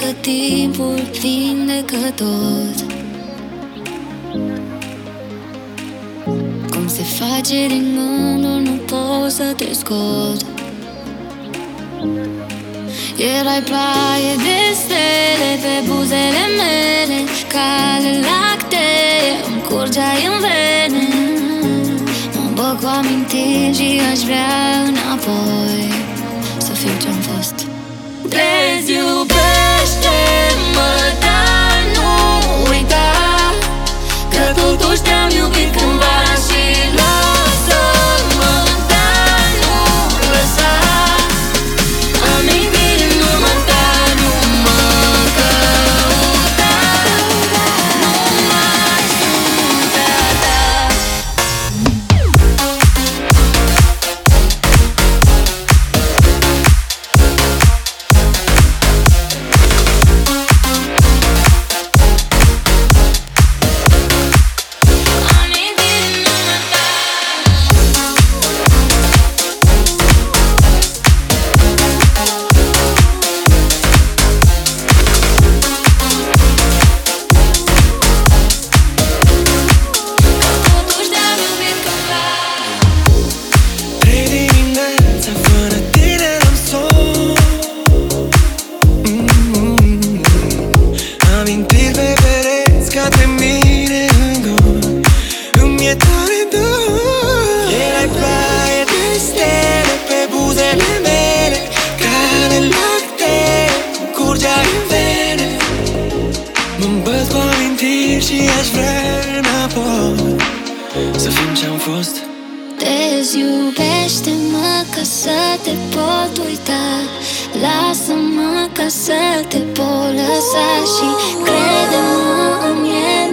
timpul vindecător. Cum se face din gândul, nu pot să te scot. Erai ploaie de stele pe buzele mele, cale lactee, îmi curgeai în vene. Mă bag cu amintiri și aș vrea înapoi să fiu ce-am fost. Deziubește-mă, dar nu uita că totuși te-am iubit cândva și lasă-mă, dar nu lăsa amintiri în urmă ta, nu mă căuta, nu mai sunt a ta. Și aș vrea înapoi să fim ce-am fost. Deziubește-mă ca să te pot uita, lasă-mă ca să te pot lăsa și crede-mă în el.